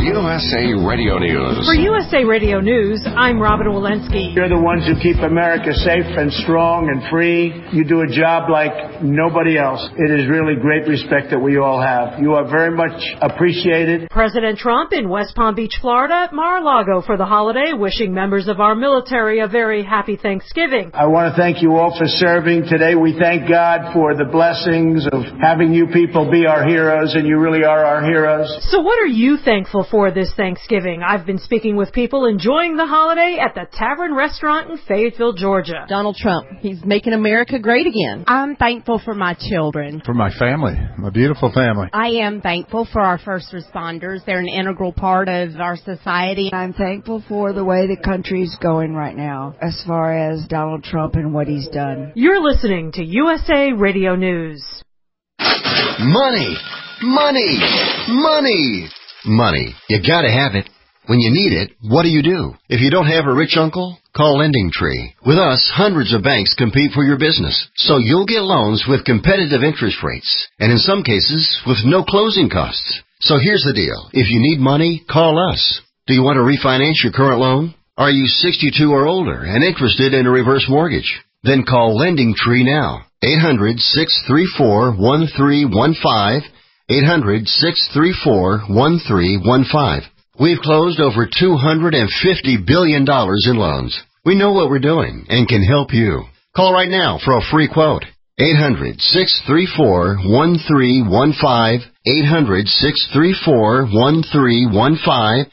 USA Radio News. For USA Radio News, I'm Robin Walensky. You're the ones who keep America safe and strong and free. You do a job like nobody else. It is really great respect that we all have. You are very much appreciated. President Trump in West Palm Beach, Florida, at Mar-a-Lago for the holiday, wishing members of our military a very happy Thanksgiving. I want to thank you all for serving. Today we thank God for the blessings of having you people be our heroes, and you really are our heroes. So what are you thankful for this Thanksgiving? I've been speaking with people enjoying the holiday at the Tavern Restaurant in Fayetteville, Georgia. Donald Trump, he's making America great again. I'm thankful for my children. For my family, my beautiful family. I am thankful for our first responders. They're an integral part of our society. I'm thankful for the way the country's going right now as far as Donald Trump and what he's done. You're listening to USA Radio News. Money, money, money, money. You gotta have it. When you need it, what do? If you don't have a rich uncle, call LendingTree. With us, hundreds of banks compete for your business, so you'll get loans with competitive interest rates, and in some cases, with no closing costs. So here's the deal. If you need money, call us. Do you want to refinance your current loan? Are you 62 or older and interested in a reverse mortgage? Then call LendingTree now. 800-634-1315. 800-634-1315. We've closed over $250 billion in loans. We know what we're doing and can help you. Call right now for a free quote. 800-634-1315. 800-634-1315.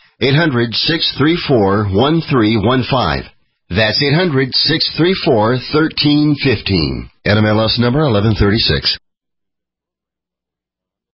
800-634-1315. That's 800-634-1315. NMLS number 1136.